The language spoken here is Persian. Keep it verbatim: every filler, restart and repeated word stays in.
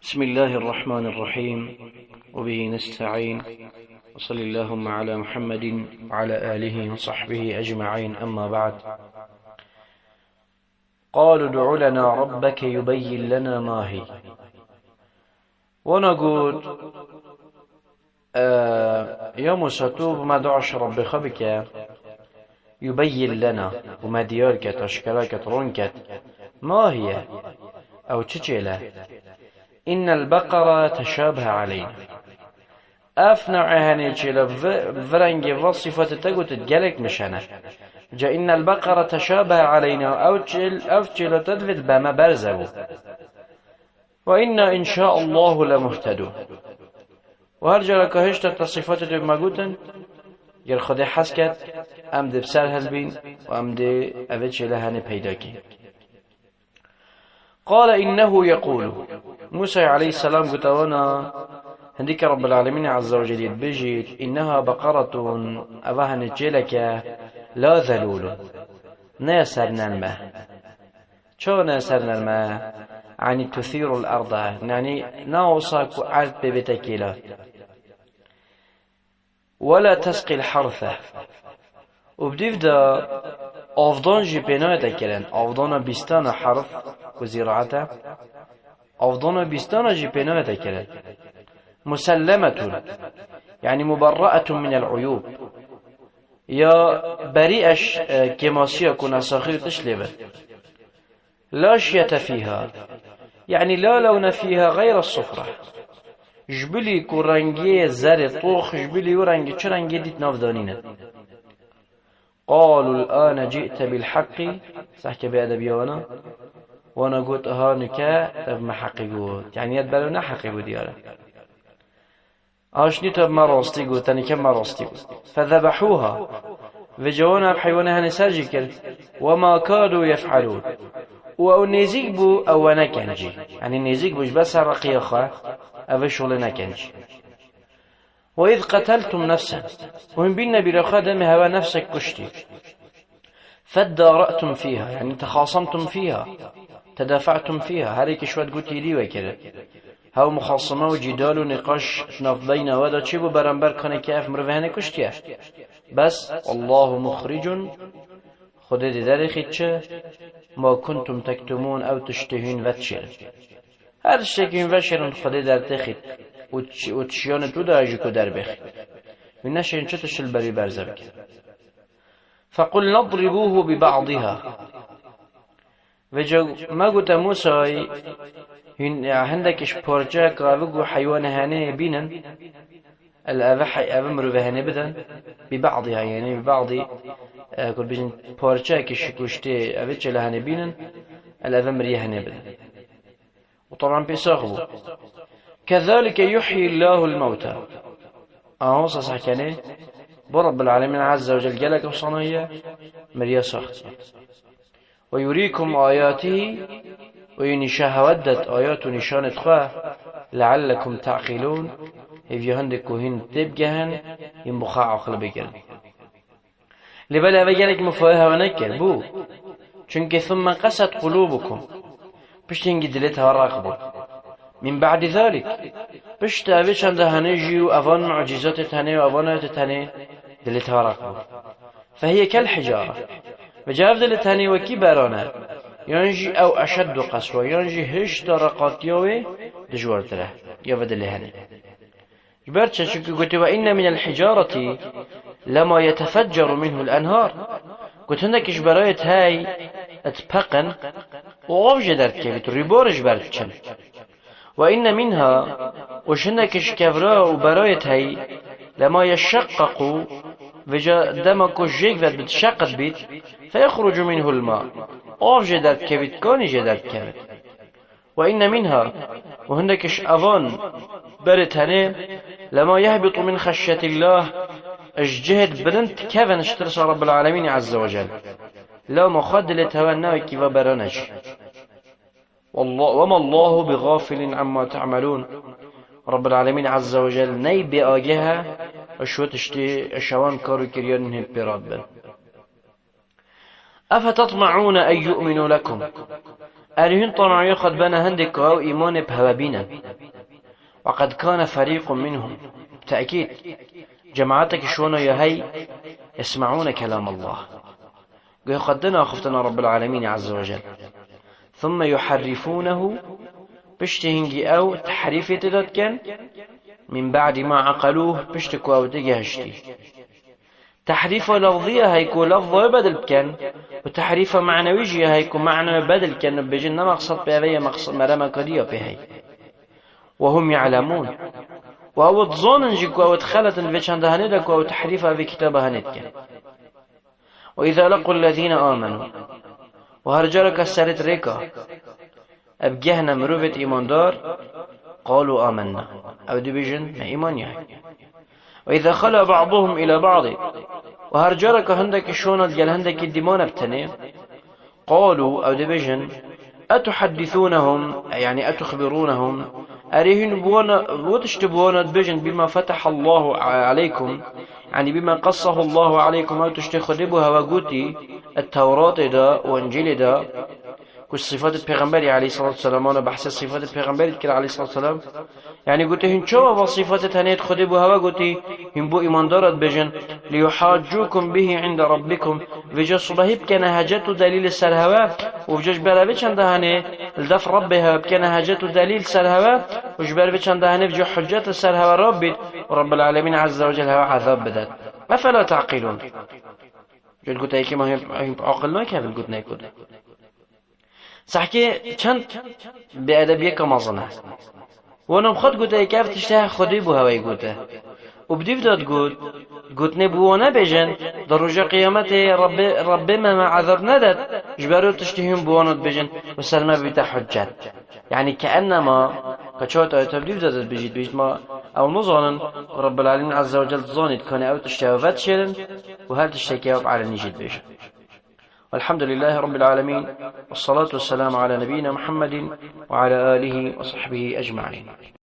بسم الله الرحمن الرحيم وبه نستعين وصل اللهم على محمد وعلى آله وصحبه أجمعين أما بعد. قالوا ادع لنا ربك يبين لنا ما هي. ونقول آه يا موسى توب ما دعش رب خبك يبين لنا وما ديارك تشكلك ترونك ما هي أو تشيله. إن البقرة تشابه علينا أفنع هني تشيله فرنج وصفة تقول تتجلك مشانه جا إن البقرة تشابه علينا أو تشيل أو تشيل تدفت بما برزبو وإنا إن شاء الله لمهتدون. وهرجع لك هشت الصفات اللي موجودة ير خدي حسكت أم دي بسر هزبين وأم دي أبتش لهاني بيداكي. قال إنه يقول موسى عليه السلام قلت وانا هنديك رب العالمين عز وجل بيجيت إنها بقرة أباها جيلك لا ذلول ناسرنا الماء. شو ناسرنا الماء؟ يعني تثير الأرض يعني ناوصاك عرض ببتكيلا ولا تسقي الحرث. وبديفدا أفضان جبنا تكلن أفضان بيستان حرث وزراعته أفضان بيستان جبنا تكلن مسلمة يعني مبرأة من العيوب يا بريئش كماسية كنا صغير تشلبه لا شية فيها يعني لا لون فيها غير الصفرة جبلي كورنجي زر طوخ جبلي ورنجي چرنجي ديت نافدانينه. قالوا الآن جئت بالحق صحك بأدبيانا وانا قلت هانك طب ما حقي قلت يعني يدبلونا حقي قلت يارا آشني طب ما راستي قلت تاني كم ما راستي قلت فذبحوها وجوانا بحيوانها نساجي كل وما كادوا يفعلون. و نزيق بو او نكنجي يعني نزيق بوش بس الرقيقة او شغل نكنجي. وإذ قتلتم نفسا وهم بينا برخادم هوا نفسك كشتي فادارأتم فيها يعني تخاصمتم فيها تدافعتم فيها هريك شوات قلتي لي وكذا هاو مخاصمة وجدال ونقاش ناف بين ودا تشيبو برنبر كان كيف مروهن كشتيه بس والله مخرج خود دارخي چه ما كنتم تكتمون او تشتهين وتشير هر شكين وشيرن خود در تخيط و تشيان تو داجي كو در بخي من نشين چتش البري برزبك. فقل نضربوه ببعضها وجو ما قلت موسى عندكش بورجا قابقو حيوان هاني بينا الأبحي أبمرو بهاني بدن ببعضها يعني ببعض كل بيجن بورجا كش كشتي أبتش لهاني بينا الأبمري هاني بدن. وطبعا بيساغبو كذلك يحيي الله الموتى أهو صح كني برب العالمين عز وجل جلك وصنية مريا سخت ويريكم آياته وينشاه ودت آيات نشان تخاه لعلكم تعقلون إذا عندك وهن تبجهن ينبخع عقل بجرن لبلا بجرك مفاهة ونكر بو چونك ثم قست قلوبكم بشتين قدلتها راقبوا من بعد ذلك بشتا بشان ده هنجي وأفان معجزات تاني وأفانات تاني دلتها راقبوا فهي كالحجارة وجاف دلتاني وكبرانا ينجي أو أشد قسوة ينجي هشتا رقاتيوي دجوار تره يفدل هني جبرتش شكو قلت وإن من الحجارة لما يتفجر منه الأنهار قلت هناك برايت هاي اتبقن وغوجدت كيف ريبورج برتشن وإن منها وشنكش كفرا وبرايت هاي لما يشقق وجا دمك الجيك ذات بتشقق بيت فيخرج منه الماء أوجدت كبت كوني جدت كبت. وإن منها وهنكش أظن برت هني لما يهبط من خشية الله اججهد بنت كيف نشترس رب العالمين عز وجل لا مخدلة هوانا كيف برنج والله وما الله بغافل عما تعملون. رب العالمين عز وجل ني بآجها اشوت اشتي اشوان كارو كريان من البراد بن. أفتطمعون أن يؤمنوا لكم أرهن طمع يخد بنا هندك أو إيمان بهوابينا وقد كان فريق منهم تأكيد جماعتك شونا يهي يسمعون كلام الله قدنا خفتنا رب العالمين عز وجل ثم يحرفونه بشتهنجي أو تحريف تدد كان من بعد ما عقلوه بشتكوا أو تجهشتي تحريف لفظية هيكو لفظة بدل كان وتحريف معنوية هيكو معنى بدل كان بجنة مقصد بهذه مقصد مرمى قدية بهي وهم يعلمون وهو تظن جيكو أو تخلت بيش عندها ندك أو تحريفها في كتابها ندك وإذا لقوا الذين آمنوا وهرجرك السرت ريكا أبجهنا مروفة إيمان دار قالوا آمنا أو دبيجن ما إيمان يعني وإذا خلى بعضهم إلى بعض وهرجرك هندك شون الجل هندك الدمان بتني قالوا أو دبيجن أتحدثونهم يعني أتخبرونهم أريهن بوانا وتشتبوانا دبيجن بما فتح الله عليكم يعني بما قصه الله عليكم أو تشتخدبها وقوتي التوراة دا وانجيل دا كش صفات البيغمبري عليه الصلاة والسلام أنا بحث صفات البيغمبري كده عليه الصلاة والسلام يعني قلت هن شو صفات تانيت خدبها وقوتي هن بو إيمان دارت بجن ليحاجوكم به عند ربكم وجا صباحي بكنا هجت دليل السرهوا وجاش برابيش عندها هني الدف ربها بكنا هجت دليل سرهوا وجا برابيش عندها هني بجا حجات السرهوا ربي ورب العالمين عز وجل هوا عذاب بدات أفلا تعقلون جل قلت هيك ما هي عقل ما كان قلت نايكود صحكي چند بأدبية كمازنه وانا بخد قلت هيك كيف تشتهي خدي بو هواي قلته وبديف داد قلت قلت نبوانا بجن دروجة قيامته رب ربما ما عذر ندد جبارو تشتهيهم بوانا بجن وسلمة بيتا حجات يعني كأنما كشوت أو تبديف داد بجيت بيجت ما أو نظانا رب العالمين عز وجل ظانت كان أو تشتهي وفات شلن وهل تشتهي كيف على نجد بجن والحمد لله رب العالمين والصلاة والسلام على نبينا محمد وعلى آله وصحبه أجمعين.